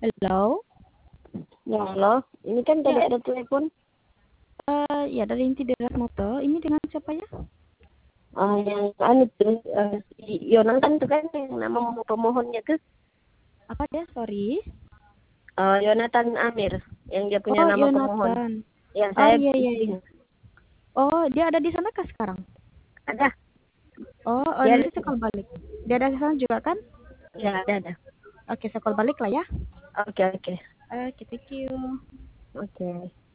Halo? Ya, halo. Ini kan tadi Ya, ada telepon. ya dari Inti Deras Moto. Ini dengan siapa ya? Yang anu tuh, si Yonatan tuh kan yang nama pemohonnya tuh. Apa ya? Sorry. Yonatan Amir, yang dia punya Oh, nama pemohon. Yonatan. Ya, Oh, saya iya, iya, iya. bising. Oh, dia ada di sana kah sekarang? Ada. Oh, Dia ada. nanti sekali balik. Dia ada di sana juga kan? Ya, ada. Oke, sekali balik lah ya. Oke, oke. Oke, thank you. Oke.